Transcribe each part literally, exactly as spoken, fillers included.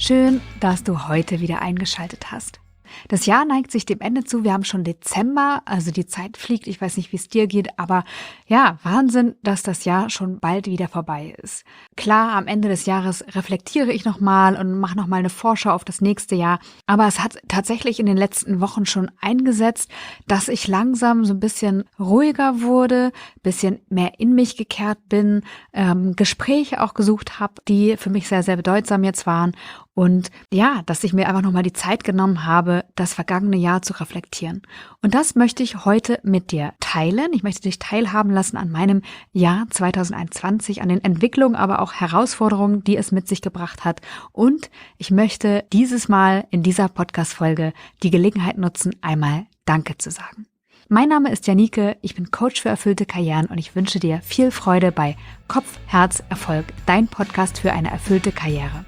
Schön, dass du heute wieder eingeschaltet hast. Das Jahr neigt sich dem Ende zu. Wir haben schon Dezember, also die Zeit fliegt. Ich weiß nicht, wie es dir geht, aber ja, Wahnsinn, dass das Jahr schon bald wieder vorbei ist. Klar, am Ende des Jahres reflektiere ich nochmal und mache nochmal eine Vorschau auf das nächste Jahr. Aber es hat tatsächlich in den letzten Wochen schon eingesetzt, dass ich langsam so ein bisschen ruhiger wurde, bisschen mehr in mich gekehrt bin, ähm, Gespräche auch gesucht habe, die für mich sehr, sehr bedeutsam jetzt waren. Und ja, dass ich mir einfach nochmal die Zeit genommen habe, das vergangene Jahr zu reflektieren. Und das möchte ich heute mit dir teilen. Ich möchte dich teilhaben lassen an meinem Jahr zwanzig einundzwanzig, an den Entwicklungen, aber auch Herausforderungen, die es mit sich gebracht hat. Und ich möchte dieses Mal in dieser Podcast-Folge die Gelegenheit nutzen, einmal Danke zu sagen. Mein Name ist Janike, ich bin Coach für erfüllte Karrieren und ich wünsche dir viel Freude bei Kopf, Herz, Erfolg, dein Podcast für eine erfüllte Karriere.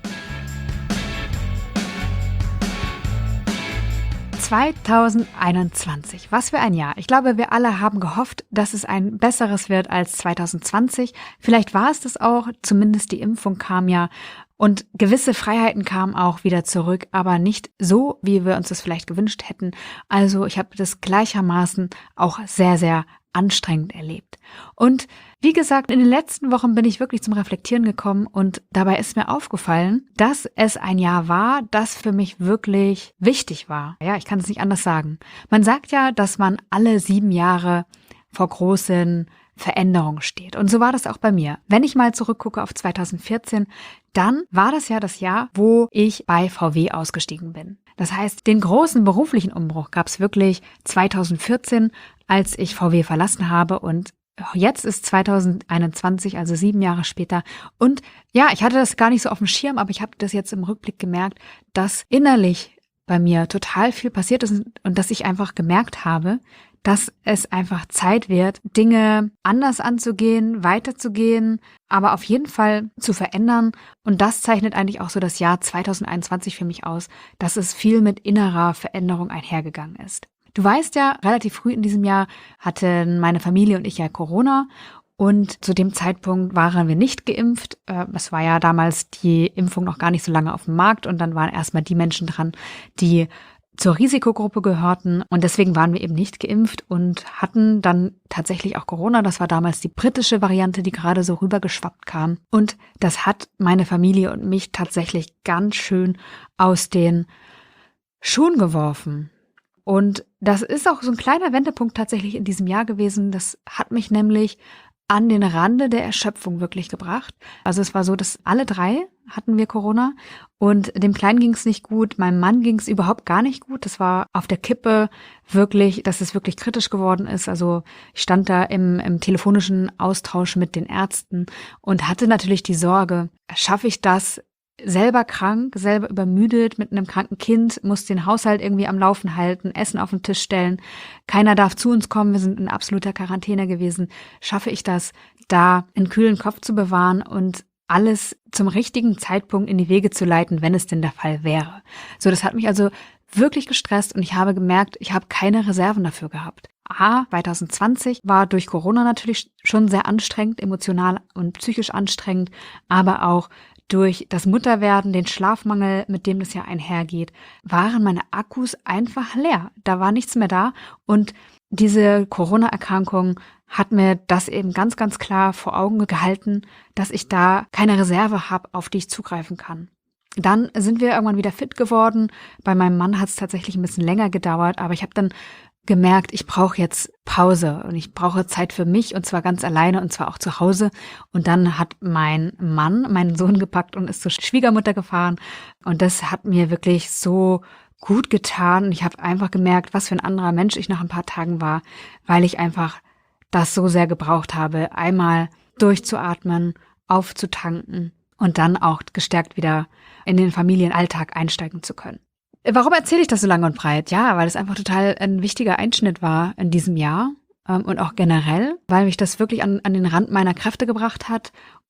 zwanzig einundzwanzig, was für ein Jahr. Ich glaube, wir alle haben gehofft, dass es ein besseres wird als zwanzig zwanzig. Vielleicht war es das auch, zumindest die Impfung kam ja und gewisse Freiheiten kamen auch wieder zurück, aber nicht so, wie wir uns das vielleicht gewünscht hätten. Also ich habe das gleichermaßen auch sehr, sehr anstrengend erlebt. Und wie gesagt, in den letzten Wochen bin ich wirklich zum Reflektieren gekommen und dabei ist mir aufgefallen, dass es ein Jahr war, das für mich wirklich wichtig war. Ja, ich kann es nicht anders sagen. Man sagt ja, dass man alle sieben Jahre vor großen Veränderungen steht. Und so war das auch bei mir. Wenn ich mal zurückgucke auf zwanzig vierzehn, dann war das ja das Jahr, wo ich bei V W ausgestiegen bin. Das heißt, den großen beruflichen Umbruch gab es wirklich zwanzig vierzehn, als ich V W verlassen habe und jetzt ist zwanzig einundzwanzig, also sieben Jahre später. Und ja, ich hatte das gar nicht so auf dem Schirm, aber ich habe das jetzt im Rückblick gemerkt, dass innerlich bei mir total viel passiert ist und dass ich einfach gemerkt habe, dass es einfach Zeit wird, Dinge anders anzugehen, weiterzugehen, aber auf jeden Fall zu verändern. Und das zeichnet eigentlich auch so das Jahr zwanzig einundzwanzig für mich aus, dass es viel mit innerer Veränderung einhergegangen ist. Du weißt ja, relativ früh in diesem Jahr hatten meine Familie und ich ja Corona und zu dem Zeitpunkt waren wir nicht geimpft. Es war ja damals die Impfung noch gar nicht so lange auf dem Markt und dann waren erstmal die Menschen dran, die zur Risikogruppe gehörten und deswegen waren wir eben nicht geimpft und hatten dann tatsächlich auch Corona. Das war damals die britische Variante, die gerade so rübergeschwappt kam und das hat meine Familie und mich tatsächlich ganz schön aus den Schuhen geworfen. Und das ist auch so ein kleiner Wendepunkt tatsächlich in diesem Jahr gewesen. Das hat mich nämlich an den Rande der Erschöpfung wirklich gebracht. Also es war so, dass alle drei hatten wir Corona und dem Kleinen ging es nicht gut, meinem Mann ging es überhaupt gar nicht gut. Das war auf der Kippe wirklich, dass es wirklich kritisch geworden ist. Also ich stand da im, im telefonischen Austausch mit den Ärzten und hatte natürlich die Sorge, schaffe ich das? Selber krank, selber übermüdet mit einem kranken Kind, muss den Haushalt irgendwie am Laufen halten, Essen auf den Tisch stellen. Keiner darf zu uns kommen, wir sind in absoluter Quarantäne gewesen. Schaffe ich das, da einen kühlen Kopf zu bewahren und alles zum richtigen Zeitpunkt in die Wege zu leiten, wenn es denn der Fall wäre? So, das hat mich also wirklich gestresst und ich habe gemerkt, ich habe keine Reserven dafür gehabt. A, zwanzig zwanzig war durch Corona natürlich schon sehr anstrengend, emotional und psychisch anstrengend, aber auch durch das Mutterwerden, den Schlafmangel, mit dem das ja einhergeht, waren meine Akkus einfach leer. Da war nichts mehr da und diese Corona-Erkrankung hat mir das eben ganz, ganz klar vor Augen gehalten, dass ich da keine Reserve habe, auf die ich zugreifen kann. Dann sind wir irgendwann wieder fit geworden. Bei meinem Mann hat es tatsächlich ein bisschen länger gedauert, aber ich habe dann gemerkt, ich brauche jetzt Pause und ich brauche Zeit für mich und zwar ganz alleine und zwar auch zu Hause. Und dann hat mein Mann meinen Sohn gepackt und ist zur Schwiegermutter gefahren und das hat mir wirklich so gut getan. Ich habe einfach gemerkt, was für ein anderer Mensch ich nach ein paar Tagen war, weil ich einfach das so sehr gebraucht habe, einmal durchzuatmen, aufzutanken und dann auch gestärkt wieder in den Familienalltag einsteigen zu können. Warum erzähle ich das so lange und breit? Ja, weil es einfach total ein wichtiger Einschnitt war in diesem Jahr ähm, und auch generell, weil mich das wirklich an, an den Rand meiner Kräfte gebracht hat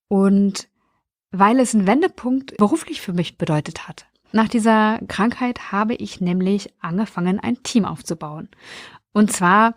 und weil es einen Wendepunkt beruflich für mich bedeutet hat. Nach dieser Krankheit habe ich nämlich angefangen, ein Team aufzubauen. Und zwar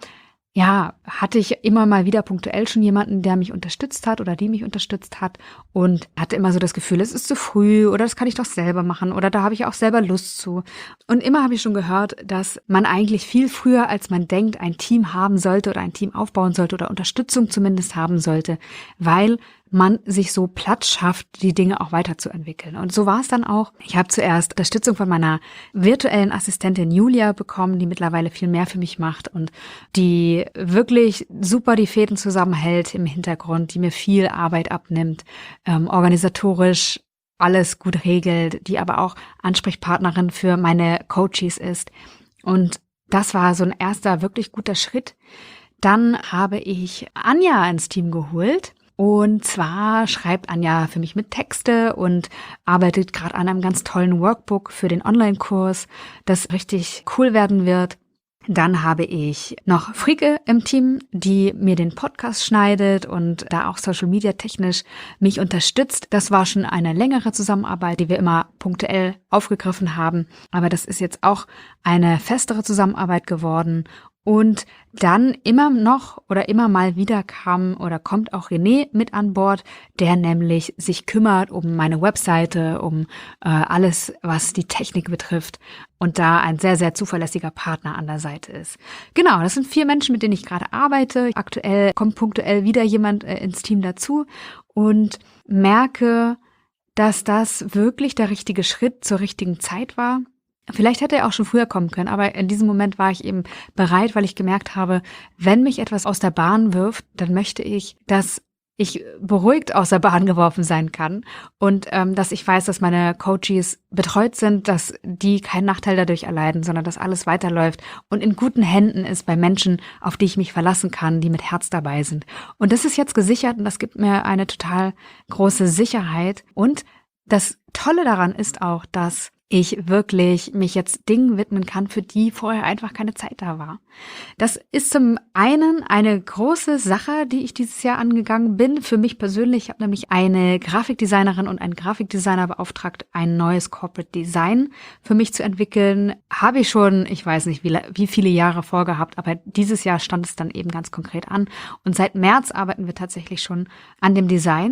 ja, hatte ich immer mal wieder punktuell schon jemanden, der mich unterstützt hat oder die mich unterstützt hat und hatte immer so das Gefühl, es ist zu früh oder das kann ich doch selber machen oder da habe ich auch selber Lust zu. Und immer habe ich schon gehört, dass man eigentlich viel früher, als man denkt, ein Team haben sollte oder ein Team aufbauen sollte oder Unterstützung zumindest haben sollte, weil man sich so Platz schafft, die Dinge auch weiterzuentwickeln. Und so war es dann auch. Ich habe zuerst Unterstützung von meiner virtuellen Assistentin Julia bekommen, die mittlerweile viel mehr für mich macht und die wirklich super die Fäden zusammenhält im Hintergrund, die mir viel Arbeit abnimmt, ähm, organisatorisch alles gut regelt, die aber auch Ansprechpartnerin für meine Coaches ist. Und das war so ein erster wirklich guter Schritt. Dann habe ich Anja ins Team geholt. Und zwar schreibt Anja für mich mit Texte und arbeitet gerade an einem ganz tollen Workbook für den Online-Kurs, das richtig cool werden wird. Dann habe ich noch Frike im Team, die mir den Podcast schneidet und da auch Social Media technisch mich unterstützt. Das war schon eine längere Zusammenarbeit, die wir immer punktuell aufgegriffen haben. Aber das ist jetzt auch eine festere Zusammenarbeit geworden. Und dann immer noch oder immer mal wieder kam oder kommt auch René mit an Bord, der nämlich sich kümmert um meine Webseite, um äh, alles, was die Technik betrifft und da ein sehr, sehr zuverlässiger Partner an der Seite ist. Genau, das sind vier Menschen, mit denen ich gerade arbeite. Aktuell kommt punktuell wieder jemand äh, ins Team dazu und merke, dass das wirklich der richtige Schritt zur richtigen Zeit war. Vielleicht hätte er auch schon früher kommen können, aber in diesem Moment war ich eben bereit, weil ich gemerkt habe, wenn mich etwas aus der Bahn wirft, dann möchte ich, dass ich beruhigt aus der Bahn geworfen sein kann und ähm, dass ich weiß, dass meine Coaches betreut sind, dass die keinen Nachteil dadurch erleiden, sondern dass alles weiterläuft und in guten Händen ist bei Menschen, auf die ich mich verlassen kann, die mit Herz dabei sind. Und das ist jetzt gesichert und das gibt mir eine total große Sicherheit. Und das Tolle daran ist auch, dass ich wirklich mich jetzt Dingen widmen kann, für die vorher einfach keine Zeit da war. Das ist zum einen eine große Sache, die ich dieses Jahr angegangen bin. Für mich persönlich, ich habe nämlich eine Grafikdesignerin und einen Grafikdesigner beauftragt, ein neues Corporate Design für mich zu entwickeln. Habe ich schon, ich weiß nicht, wie, wie viele Jahre vorgehabt, aber dieses Jahr stand es dann eben ganz konkret an. Und seit März arbeiten wir tatsächlich schon an dem Design.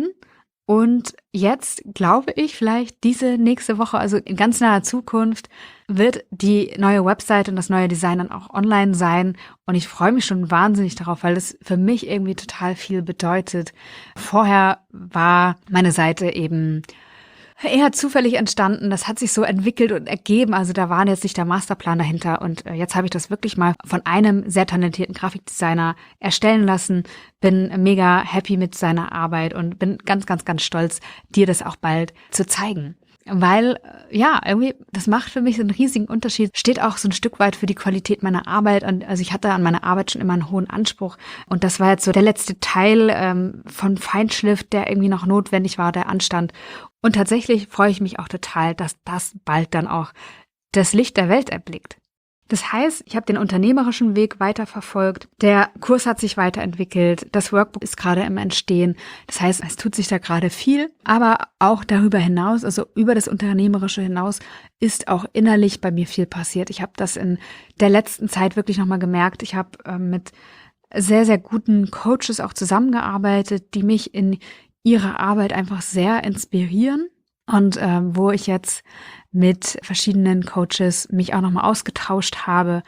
Und jetzt glaube ich, vielleicht diese nächste Woche, also in ganz naher Zukunft, wird die neue Website und das neue Design dann auch online sein. Und ich freue mich schon wahnsinnig darauf, weil das für mich irgendwie total viel bedeutet. Vorher war meine Seite eben eher zufällig entstanden. Das hat sich so entwickelt und ergeben. Also da war jetzt nicht der Masterplan dahinter. Und jetzt habe ich das wirklich mal von einem sehr talentierten Grafikdesigner erstellen lassen. Bin mega happy mit seiner Arbeit und bin ganz, ganz, ganz stolz, dir das auch bald zu zeigen. Weil, ja, irgendwie, das macht für mich so einen riesigen Unterschied. Steht auch so ein Stück weit für die Qualität meiner Arbeit. Und also ich hatte an meiner Arbeit schon immer einen hohen Anspruch. Und das war jetzt so der letzte Teil ähm, von Feinschliff, der irgendwie noch notwendig war, der anstand. Und tatsächlich freue ich mich auch total, dass das bald dann auch das Licht der Welt erblickt. Das heißt, ich habe den unternehmerischen Weg weiterverfolgt. Der Kurs hat sich weiterentwickelt. Das Workbook ist gerade im Entstehen. Das heißt, es tut sich da gerade viel. Aber auch darüber hinaus, also über das Unternehmerische hinaus, ist auch innerlich bei mir viel passiert. Ich habe das in der letzten Zeit wirklich nochmal gemerkt. Ich habe äh, mit sehr, sehr guten Coaches auch zusammengearbeitet, die mich in ihrer Arbeit einfach sehr inspirieren. Und äh, wo ich jetzt mit verschiedenen Coaches mich auch nochmal ausgetauscht habe,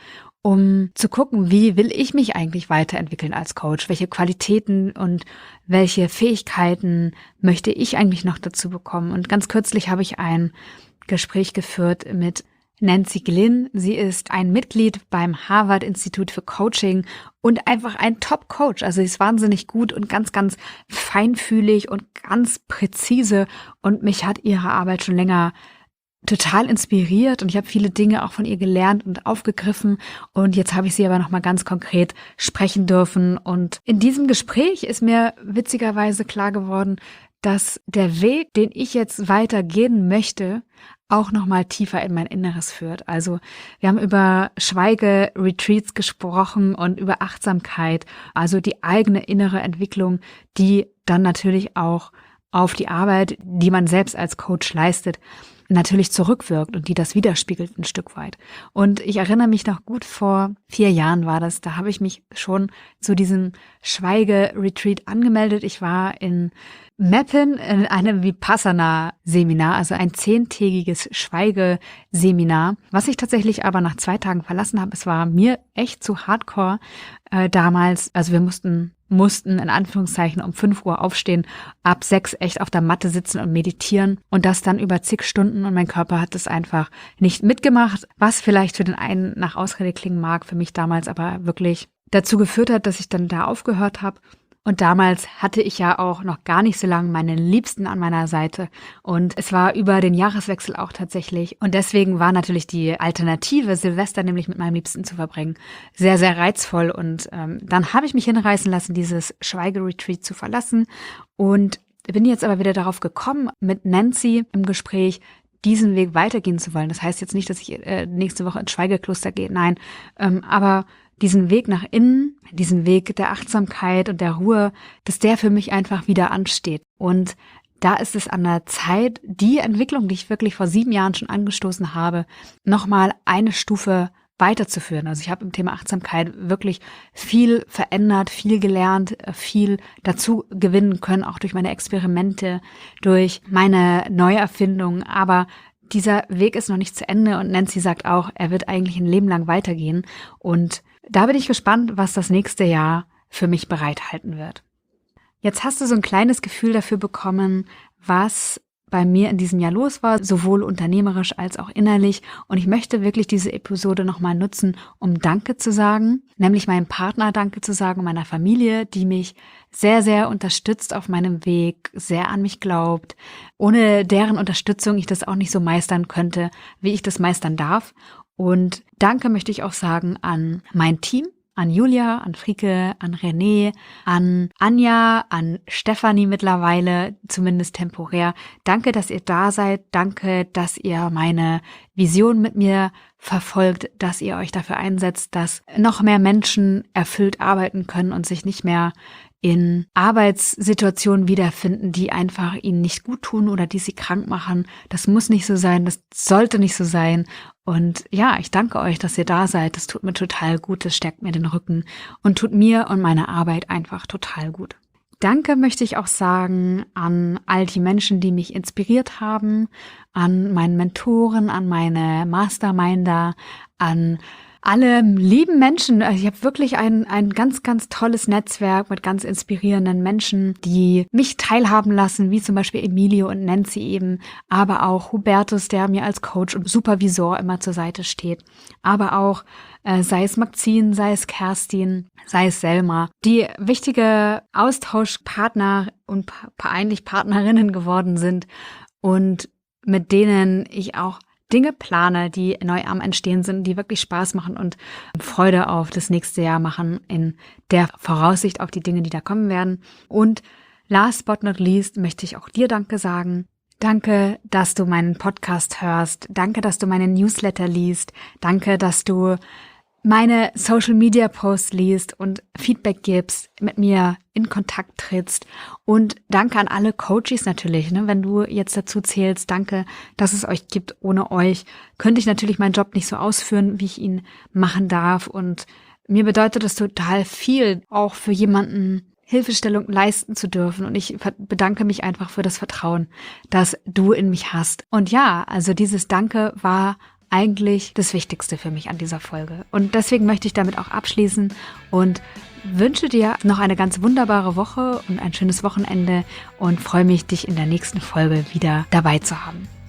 um zu gucken, wie will ich mich eigentlich weiterentwickeln als Coach? Welche Qualitäten und welche Fähigkeiten möchte ich eigentlich noch dazu bekommen? Und ganz kürzlich habe ich ein Gespräch geführt mit Nancy Glynn. Sie ist ein Mitglied beim Harvard Institut für Coaching und einfach ein Top-Coach. Also sie ist wahnsinnig gut und ganz, ganz feinfühlig und ganz präzise. Und mich hat ihre Arbeit schon länger total inspiriert und ich habe viele Dinge auch von ihr gelernt und aufgegriffen. Und jetzt habe ich sie aber nochmal ganz konkret sprechen dürfen. Und in diesem Gespräch ist mir witzigerweise klar geworden, dass der Weg, den ich jetzt weitergehen möchte, auch nochmal tiefer in mein Inneres führt. Also wir haben über Schweige-Retreats gesprochen und über Achtsamkeit, also die eigene innere Entwicklung, die dann natürlich auch auf die Arbeit, die man selbst als Coach leistet, natürlich zurückwirkt und die das widerspiegelt ein Stück weit. Und ich erinnere mich noch gut, vor vier Jahren war das, da habe ich mich schon zu diesem Schweige-Retreat angemeldet. Ich war in Meppen in einem Vipassana-Seminar, also ein zehntägiges Schweigeseminar, was ich tatsächlich aber nach zwei Tagen verlassen habe. Es war mir echt zu hardcore äh, damals. Also wir mussten mussten in Anführungszeichen um fünf Uhr aufstehen, ab sechs echt auf der Matte sitzen und meditieren und das dann über zig Stunden und mein Körper hat es einfach nicht mitgemacht, was vielleicht für den einen nach Ausrede klingen mag, für mich damals aber wirklich dazu geführt hat, dass ich dann da aufgehört habe. Und damals hatte ich ja auch noch gar nicht so lange meine Liebsten an meiner Seite und es war über den Jahreswechsel auch tatsächlich und deswegen war natürlich die Alternative, Silvester nämlich mit meinem Liebsten zu verbringen, sehr, sehr reizvoll und ähm, dann habe ich mich hinreißen lassen, dieses Schweigeretreat zu verlassen und bin jetzt aber wieder darauf gekommen, mit Nancy im Gespräch diesen Weg weitergehen zu wollen. Das heißt jetzt nicht, dass ich äh, nächste Woche ins Schweigekloster gehe, nein, ähm, aber diesen Weg nach innen, diesen Weg der Achtsamkeit und der Ruhe, dass der für mich einfach wieder ansteht. Und da ist es an der Zeit, die Entwicklung, die ich wirklich vor sieben Jahren schon angestoßen habe, nochmal eine Stufe weiterzuführen. Also ich habe im Thema Achtsamkeit wirklich viel verändert, viel gelernt, viel dazu gewinnen können, auch durch meine Experimente, durch meine Neuerfindungen. Aber dieser Weg ist noch nicht zu Ende und Nancy sagt auch, er wird eigentlich ein Leben lang weitergehen. Und da bin ich gespannt, was das nächste Jahr für mich bereithalten wird. Jetzt hast du so ein kleines Gefühl dafür bekommen, was bei mir in diesem Jahr los war, sowohl unternehmerisch als auch innerlich. Und ich möchte wirklich diese Episode nochmal nutzen, um Danke zu sagen, nämlich meinem Partner Danke zu sagen, meiner Familie, die mich sehr, sehr unterstützt auf meinem Weg, sehr an mich glaubt. Ohne deren Unterstützung ich das auch nicht so meistern könnte, wie ich das meistern darf. Und Danke möchte ich auch sagen an mein Team, an Julia, an Frieke, an René, an Anja, an Stefanie mittlerweile, zumindest temporär. Danke, dass ihr da seid. Danke, dass ihr meine Vision mit mir verfolgt, dass ihr euch dafür einsetzt, dass noch mehr Menschen erfüllt arbeiten können und sich nicht mehr in Arbeitssituationen wiederfinden, die einfach ihnen nicht gut tun oder die sie krank machen. Das muss nicht so sein, das sollte nicht so sein. Und ja, ich danke euch, dass ihr da seid. Das tut mir total gut, das stärkt mir den Rücken und tut mir und meiner Arbeit einfach total gut. Danke möchte ich auch sagen an all die Menschen, die mich inspiriert haben, an meinen Mentoren, an meine Masterminder, an alle lieben Menschen. Ich habe wirklich ein ein ganz, ganz tolles Netzwerk mit ganz inspirierenden Menschen, die mich teilhaben lassen, wie zum Beispiel Emilio und Nancy eben, aber auch Hubertus, der mir als Coach und Supervisor immer zur Seite steht, aber auch äh, sei es Maxine, sei es Kerstin, sei es Selma, die wichtige Austauschpartner und pa- eigentlich Partnerinnen geworden sind und mit denen ich auch Dinge plane, die neu am Entstehen sind, die wirklich Spaß machen und Freude auf das nächste Jahr machen, in der Voraussicht auf die Dinge, die da kommen werden. Und last but not least möchte ich auch dir Danke sagen. Danke, dass du meinen Podcast hörst. Danke, dass du meinen Newsletter liest. Danke, dass du meine Social-Media-Posts liest und Feedback gibst, mit mir in Kontakt trittst. Und danke an alle Coaches natürlich, ne, wenn du jetzt dazu zählst. Danke, dass es euch gibt. Ohne euch könnte ich natürlich meinen Job nicht so ausführen, wie ich ihn machen darf. Und mir bedeutet es total viel, auch für jemanden Hilfestellung leisten zu dürfen. Und ich bedanke mich einfach für das Vertrauen, das du in mich hast. Und ja, also dieses Danke war eigentlich das Wichtigste für mich an dieser Folge. Und deswegen möchte ich damit auch abschließen und wünsche dir noch eine ganz wunderbare Woche und ein schönes Wochenende und freue mich, dich in der nächsten Folge wieder dabei zu haben.